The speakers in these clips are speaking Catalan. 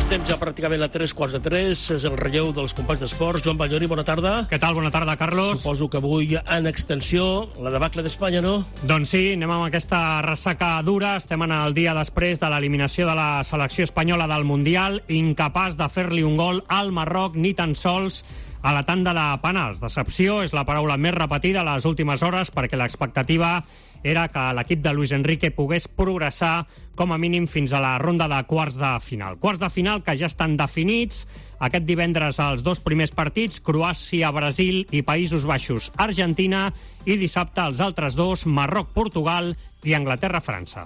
Estem ja pràcticament a 3:45. És el relleu dels companys d'esports. Joan Balloni, bona tarda. Què tal? Bona tarda, Carlos. Suposo que avui en extensió la debacle d'Espanya, no? Doncs sí, anem amb aquesta ressaca dura. Estem en el dia després de l'eliminació de la selecció espanyola del Mundial, incapaç de fer-li un gol al Marroc, ni tan sols a la tanda de penals. Decepció és la paraula més repetida a les últimes hores, perquè l'expectativa era que l'equip de Luis Enrique pogués progressar com a mínim fins a la ronda de quarts de final. Quarts de final que ja estan definits. Aquest divendres els dos primers partits, Croàcia, Brasil i Països Baixos, Argentina, i dissabte els altres dos, Marroc, Portugal i Anglaterra, França.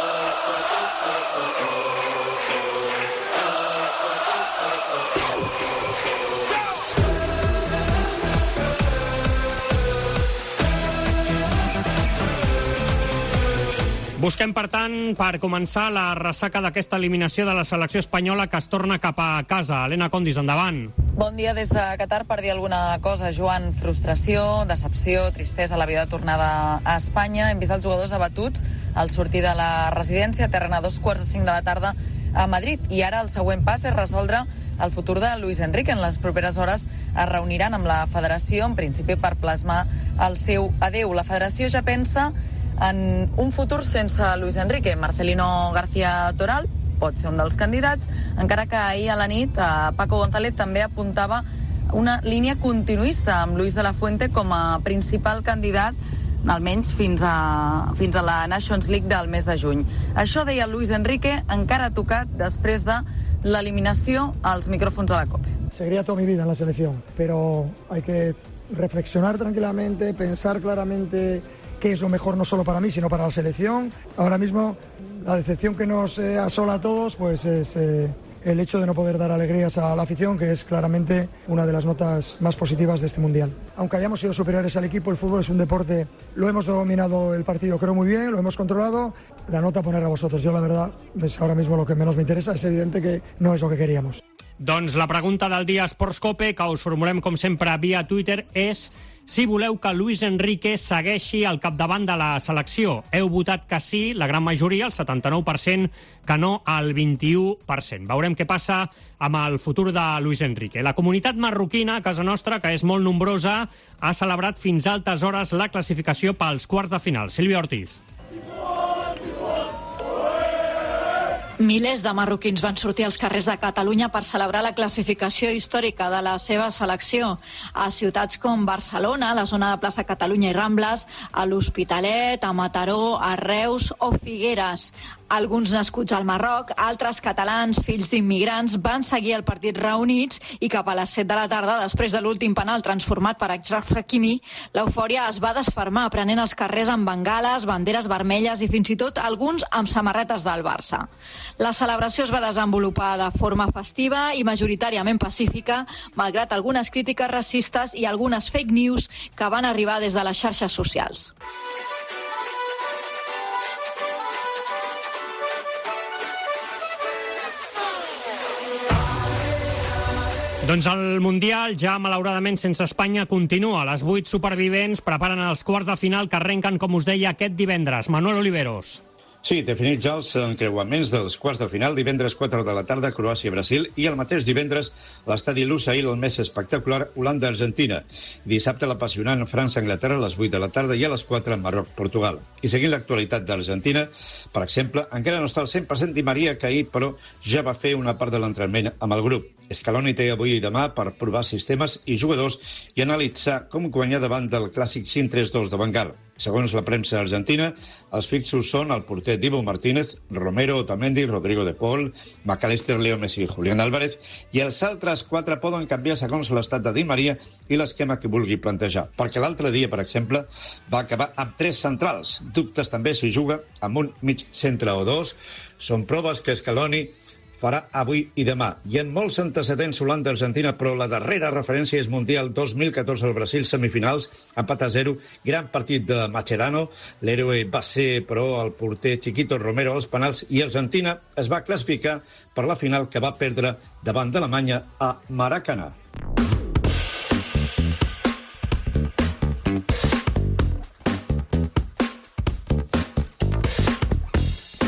Busquem, per tant, per començar la ressaca d'aquesta eliminació de la selecció espanyola que es torna cap a casa. Helena Condis, endavant. Bon dia des de Qatar. Per dir alguna cosa, Joan, frustració, decepció, tristesa a la vida de tornada a Espanya. Hem vist els jugadors abatuts al sortir de la residència, aterren a 2:45 de la tarda a Madrid. I ara el següent pas és resoldre el futur de Luis Enrique. En les properes hores es reuniran amb la federació, en principi per plasmar el seu adeu. La federació ja pensa en un futur sense Luis Enrique. Marcelino García Toral pot ser un dels candidats, encara que ahir a la nit Paco González també apuntava una línia continuista amb Luis de la Fuente com a principal candidat, almenys fins a la Nations League del mes de juny. Això deia Luis Enrique, encara tocat després de l'eliminació als micròfons de la COPE. Seguiría toda mi vida en la selección, pero hay que reflexionar tranquilamente, pensar claramente qué es lo mejor no solo para mí, sino para la selección. Ahora mismo la decepción que nos asola a todos pues es el hecho de no poder dar alegrías a la afición, que es claramente una de las notas más positivas de este Mundial. Aunque hayamos sido superiores al equipo, el fútbol es un deporte, lo hemos dominado el partido creo muy bien, lo hemos controlado. La nota a poner a vosotros. Yo la verdad es ahora mismo lo que menos me interesa, es evidente que no es lo que queríamos. Doncs la pregunta del dia a Sports Cope, que us formulem com sempre via Twitter, és si voleu que Luis Enrique segueixi al capdavant de la selecció. Heu votat que sí, la gran majoria, el 79%, que no, el 21%. Veurem què passa amb el futur de Luis Enrique. La comunitat marroquina, a casa nostra, que és molt nombrosa, ha celebrat fins a altes hores la classificació pels quarts de final. Sílvia Ortiz. Milers de marroquins van sortir als carrers de Catalunya per celebrar la classificació històrica de la seva selecció. A ciutats com Barcelona, a la zona de plaça Catalunya i Rambles, a l'Hospitalet, a Mataró, a Reus o Figueres. Alguns nascuts al Marroc, altres catalans, fills d'immigrants, van seguir el partit reunits i cap a les 7 de la tarda, després de l'últim penal transformat per Achraf Hakimi, l'eufòria es va desfermar, prenent els carrers amb bengales, banderes vermelles i fins i tot alguns amb samarretes del Barça. La celebració es va desenvolupar de forma festiva i majoritàriament pacífica, malgrat algunes crítiques racistes i algunes fake news que van arribar des de les xarxes socials. Doncs el Mundial, ja malauradament sense Espanya, continua. Les 8 supervivents preparen els quarts de final que arrenquen, com us deia, aquest divendres. Manuel Oliveros. Sí, definits ja els encreuaments dels quarts de final, divendres 4 de la tarda, Croàcia-Brasil, i el mateix divendres l'estadi Lusail, el més espectacular, Holanda-Argentina. Dissabte l'apassionant França-Anglaterra a les 8 de la tarda i a les 4 Marroc-Portugal. I seguint l'actualitat d'Argentina, per exemple, encara no està al 100% Di Maria, que ahir, però, ja va fer una part de l'entrenament amb el grup. Scaloni té avui i demà per provar sistemes i jugadors i analitzar com guanyar davant del clàssic 5-3-2 de Van Gaal. Segons la premsa argentina, els fixos són el porter Dibu Martínez, Romero, Otamendi, Rodrigo de Paul, McAllister, Leo Messi i Julián Álvarez, i els altres 4 poden canviar segons l'estat de Di Maria i l'esquema que vulgui plantejar. Perquè l'altre dia, per exemple, va acabar amb 3 centrals. Dubtes també si juga amb un mig centre o 2. Són proves que Scaloni farà avui i demà. Hi ha molts antecedents Holanda-Argentina, però la darrera referència és Mundial 2014 al Brasil, semifinals, empat a 0, gran partit de Mascherano. L'héroe va ser, però, el porter Chiquito Romero als penals, i Argentina es va classificar per la final que va perdre davant d'Alemanya a Maracanà.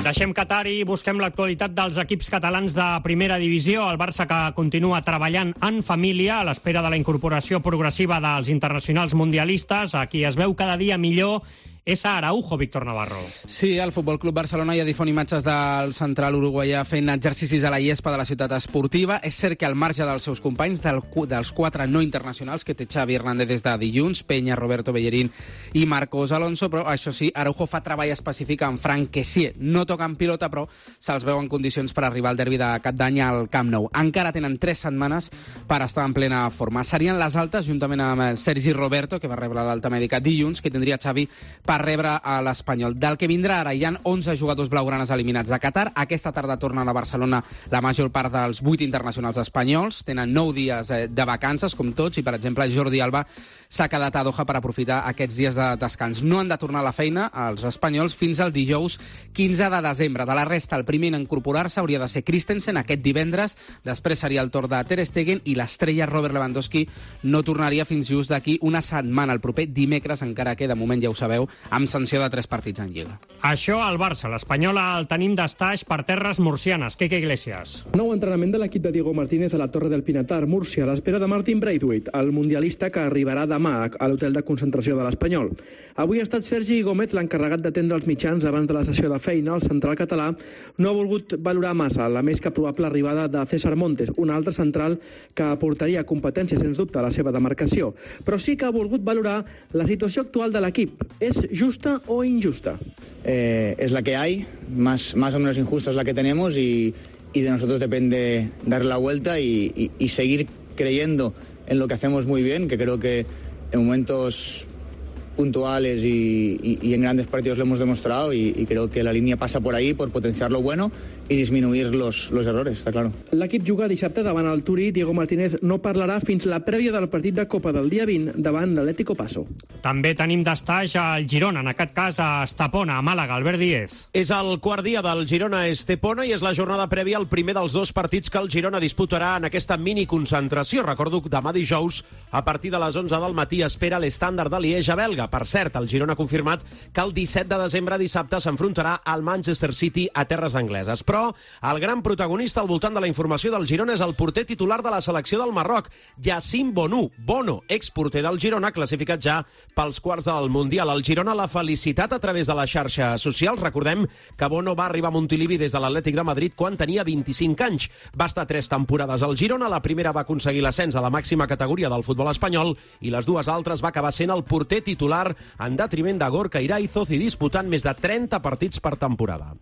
Deixem Qatar i busquem l'actualitat dels equips catalans de primera divisió. El Barça, que continua treballant en família a l'espera de la incorporació progressiva dels internacionals mundialistes. A qui es veu cada dia millor és a Araujo, Víctor Navarro. Sí, el Futbol Club Barcelona ja difon imatges del central uruguaià fent exercicis a la llespa de la ciutat esportiva. És cert que al marge dels seus companys, dels 4 no internacionals que té Xavi Hernández des de dilluns, Peña, Roberto Bellerín i Marcos Alonso, però això sí, Araujo fa treball específic amb Frank Kessié. No toca en pilota, però se'ls veu en condicions per arribar al derbi de cap d'any al Camp Nou. Encara tenen 3 setmanes per estar en plena forma. Serien les altes, juntament amb Sergi Roberto, que va rebre l'alta mèdica dilluns, que tindria Xavi per rebre a l'Espanyol. Del que vindrà ara, hi ha 11 jugadors blaugranes eliminats de Qatar. Aquesta tarda tornen a Barcelona la major part dels 8 internacionals espanyols. Tenen 9 dies de vacances, com tots, i, per exemple, Jordi Alba s'ha quedat a Doha per aprofitar aquests dies de descans. No han de tornar a la feina, els espanyols, fins al dijous 15 de desembre. De la resta, el primer en incorporar-se hauria de ser Christensen aquest divendres. Després seria el torn de Ter Stegen i l'estrella Robert Lewandowski no tornaria fins just d'aquí una setmana, el proper dimecres, encara que de moment ja ho sabeu, amb sanció de 3 partits en Lliga. Això al Barça. L'Espanyol el tenim d'estaix per terres murcianes. Quique Iglesias. Nou entrenament de l'equip de Diego Martínez a la Torre del Pinatar, Múrcia, a l'espera de Martin Braithwaite, el mundialista que arribarà demà a l'hotel de concentració de l'Espanyol. Avui ha estat Sergi Gómez l'encarregat d'atendre els mitjans abans de la sessió de feina. El central català no ha volgut valorar massa la més que probable arribada de César Montes, un altre central que aportaria competència, sens dubte, a la seva demarcació. Però sí que ha volgut valorar la situació actual de l'equip. És justa o injusta? Es la que hay, más o menos injusta es la que tenemos y de nosotros depende darle la vuelta y seguir creyendo en lo que hacemos muy bien, que creo que en momentos puntuales y en grandes partidos lo hemos demostrado y creo que la línea pasa por ahí, por potenciar lo bueno i disminuir los errores, està clar. L'equip juga dissabte davant el Turí. Diego Martínez no parlarà fins la prèvia del partit de Copa del dia 20 davant l'Atlético Paso. També tenim d'estaix al Girona, en aquest cas a Estepona, a Màlaga. Albert Díez. És el quart dia del Girona a Estepona i és la jornada prèvia al primer dels 2 partits que el Girona disputarà en aquesta miniconcentració. Recordo que demà dijous, a partir de les 11 del matí, espera l'estàndard de Lieja belga. Per cert, el Girona ha confirmat que el 17 de desembre, dissabte, s'enfrontarà al Manchester City a terres angleses. Però el gran protagonista al voltant de la informació del Girona és el porter titular de la selecció del Marroc, Yassine Bono, exporter del Girona, classificat ja pels quarts del Mundial. El Girona l'ha felicitat a través de les xarxes socials. Recordem que Bono va arribar a Montilivi des de l'Atlètic de Madrid quan tenia 25 anys. Va estar 3 temporades al Girona. La primera va aconseguir l'ascens a la màxima categoria del futbol espanyol i les 2 altres va acabar sent el porter titular en detriment de Gorka Iraizoz i disputant més de 30 partits per temporada.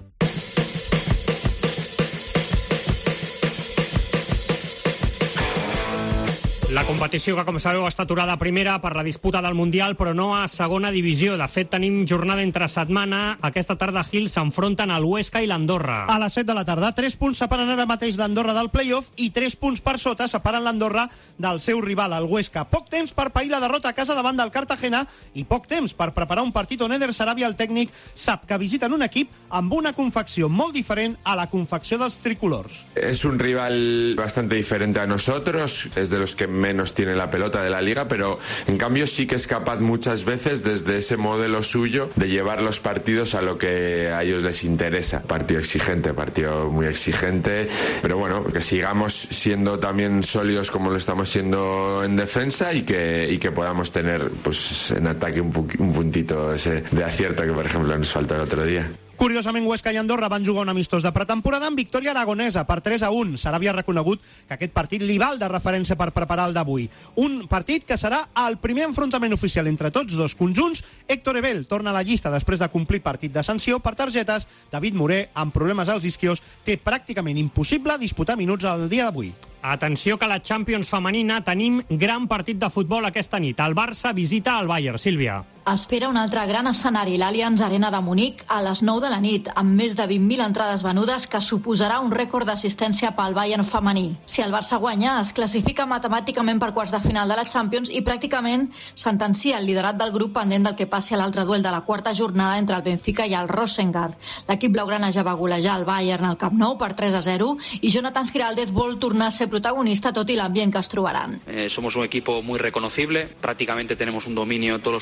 La competició que, com sabeu, està aturada a primera per la disputa del Mundial, però no a segona divisió. De fet, tenim jornada entre setmana. Aquesta tarda Gil s'enfronten al Huesca i l'Andorra. A les 7 de la tarda, 3 punts separen ara mateix l'Andorra del play-off i 3 punts per sota separen l'Andorra del seu rival, el Huesca. Poc temps per pair la derrota a casa davant del Cartagena i poc temps per preparar un partit on Eder Sarabia, el tècnic, sap que visiten un equip amb una confecció molt diferent a la confecció dels tricolors. Es un rival bastante diferente a nosotros, es de los que menos tiene la pelota de la liga, pero en cambio sí que es capaz muchas veces desde ese modelo suyo de llevar los partidos a lo que a ellos les interesa. Partido exigente, partido muy exigente, pero bueno, que sigamos siendo también sólidos como lo estamos siendo en defensa y que podamos tener pues en ataque un puntito ese de acierto que por ejemplo nos faltó el otro día. Curiosament, Huesca i Andorra van jugar un amistós de pretemporada amb victòria aragonesa per 3-1. Sarabia ha reconegut que aquest partit li val de referència per preparar el d'avui. Un partit que serà el primer enfrontament oficial entre tots 2 conjunts. Héctor Ebel torna a la llista després de complir partit de sanció per targetes. David Moré, amb problemes als isquios, té pràcticament impossible disputar minuts el dia d'avui. Atenció que a la Champions femenina tenim gran partit de futbol aquesta nit. El Barça visita el Bayern. Sílvia. Espera un altre gran escenari, l'Allianz Arena de Munic, a les 9 de la nit, amb més de 20.000 entrades venudes, que suposarà un rècord d'assistència pel Bayern femení. Si el Barça guanya, es classifica matemàticament per quarts de final de la Champions i pràcticament sentencia el liderat del grup pendent del que passi a l'altre duel de la quarta jornada entre el Benfica i el Rosengard. L'equip blaugrana ja va golejar el Bayern al Camp Nou per 3-0 i Jonathan Giraldez vol tornar a ser protagonista tot i l'ambient que es trobaran. Somos un equipo muy reconocible, prácticamente tenemos un dominio en todos los partidos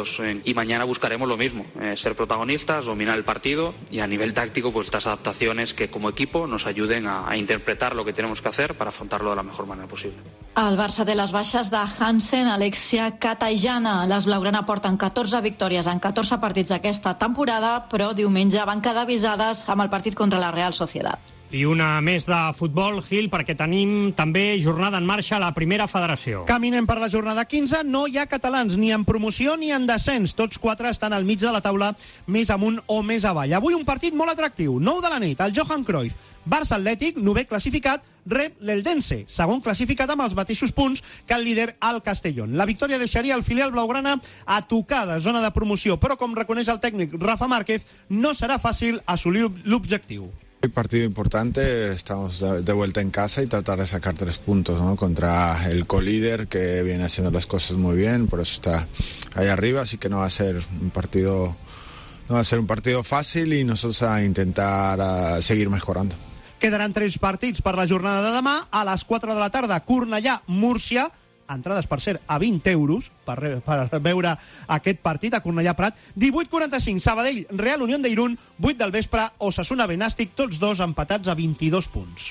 partidos y mañana buscaremos lo mismo, ser protagonistas, dominar el partido y a nivel táctico pues estas adaptaciones que como equipo nos ayuden a interpretar lo que tenemos que hacer para afrontarlo de la mejor manera posible. El Barça té les baixes de Hansen, Alexia, Cata i Jana. Les blaugrana porten 14 victòries en 14 partits d'aquesta temporada, però diumenge van quedar avisades amb el partit contra la Real Sociedad. I una més de futbol, Gil, perquè tenim també jornada en marxa a la primera federació. Caminem per la jornada 15, no hi ha catalans ni en promoció ni en descens. Tots 4 estan al mig de la taula, més amunt o més avall. Avui un partit molt atractiu, 9 de la nit, el Johan Cruyff. Barça Atlètic, 9è classificat, rep l'Eldense, segon classificat amb els mateixos punts que el líder al Castellón. La victòria deixaria el filial blaugrana a tocar de zona de promoció, però com reconeix el tècnic Rafa Márquez, no serà fàcil assolir l'objectiu. Partido importante, estamos de vuelta en casa y tratar de sacar 3 puntos, ¿no? Contra el colíder que viene haciendo las cosas muy bien, por eso está ahí arriba, así que no va a ser un partido fácil y nosotros a intentar seguir mejorando. Quedaran 3 partits per la jornada de demà. A les 4 de la tarda, Cornellà, Múrcia. Entrades, per cert, a 20 euros per veure aquest partit a Cornellà Prat. 18:45, Sabadell, Real Unión de Irún. 8 del vespre, Osasuna Benàstic, tots dos empatats a 22 punts.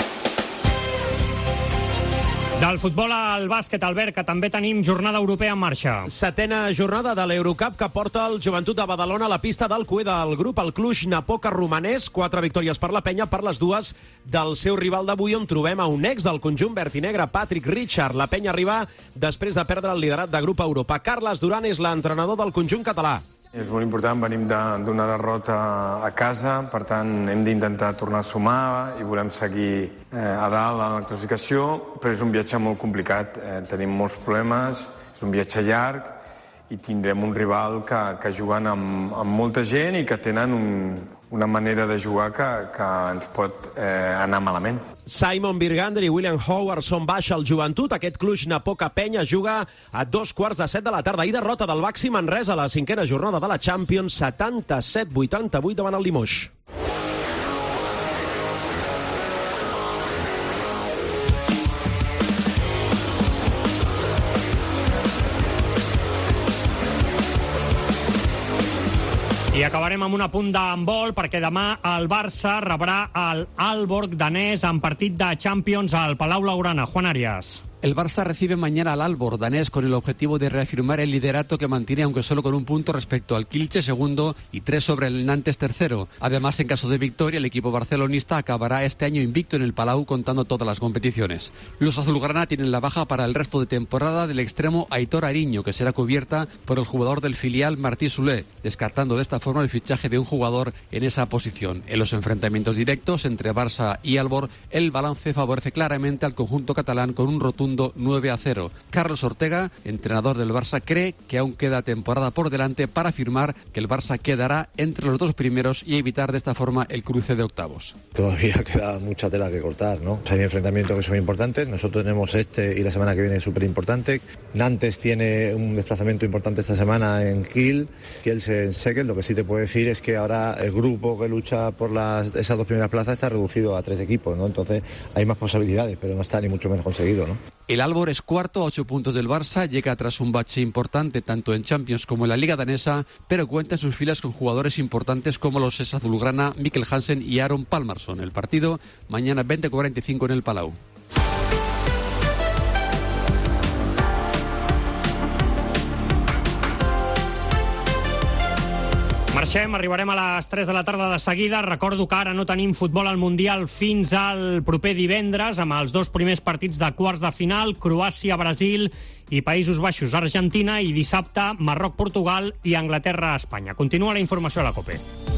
Del futbol al bàsquet, Albert, que també tenim jornada europea en marxa. 7a jornada de l'Eurocup que porta el Joventut de Badalona a la pista del cué del grup, el Cluj-Napoca romanès. 4 victòries per la penya, per les 2 del seu rival d'avui, on trobem a un ex del conjunt verd i negre, Patrick Richard. La penya arriba després de perdre el liderat de grup a Europa. Carles Duran és l'entrenador del conjunt català. És molt important, venim d'una derrota a casa, per tant hem d'intentar tornar a sumar i volem seguir a dalt a la classificació, però és un viatge molt complicat, tenim molts problemes, és un viatge llarg i tindrem un rival que juguen amb molta gent i que tenen una manera de jugar que ens pot anar malament. Simon Birgander i William Howard són baixa al Joventut. Aquest Cluj-Napoca penya juga a 7:15 de la tarda. I derrota del Baxi Manresa a la 5a jornada de la Champions, 77-88 davant el Limoges. I acabarem amb un apunt d'handbol, perquè demà el Barça rebrà el Aalborg danès en partit de Champions al Palau Blaugrana. Juan Arias. El Barça recibe mañana al Aalborg danés con el objetivo de reafirmar el liderato que mantiene, aunque solo con un punto respecto al Kielce segundo y 3 sobre el Nantes tercero. Además, en caso de victoria, el equipo barcelonista acabará este año invicto en el Palau contando todas las competiciones. Los azulgrana tienen la baja para el resto de temporada del extremo Aitor Ariño, que será cubierta por el jugador del filial Martí Soler, descartando de esta forma el fichaje de un jugador en esa posición. En los enfrentamientos directos entre Barça y Aalborg, el balance favorece claramente al conjunto catalán con un rotundo 9-0. Carlos Ortega, entrenador del Barça, cree que aún queda temporada por delante para afirmar que el Barça quedará entre los 2 primeros y evitar de esta forma el cruce de octavos. Todavía queda mucha tela que cortar, ¿no? Hay enfrentamientos que son importantes. Nosotros tenemos y la semana que viene súper importante. Nantes tiene un desplazamiento importante esta semana en Kielce en Szeged. Lo que sí te puedo decir es que ahora el grupo que lucha por esas 2 primeras plazas está reducido a 3 equipos, ¿no? Entonces hay más posibilidades, pero no está ni mucho menos conseguido, ¿no? El Aalborg es cuarto a 8 puntos del Barça, llega tras un bache importante tanto en Champions como en la Liga danesa, pero cuenta en sus filas con jugadores importantes como los azulgrana Mikkel Hansen y Aron Palmarsson. El partido mañana 20:45 en el Palau. Marxem, arribarem a les 3 de la tarda de seguida. Recordo que ara no tenim futbol al Mundial fins al proper divendres, amb els 2 primers partits de quarts de final, Croàcia, Brasil i Països Baixos, Argentina, i dissabte Marroc, Portugal i Anglaterra, Espanya. Continua la informació a la COPE.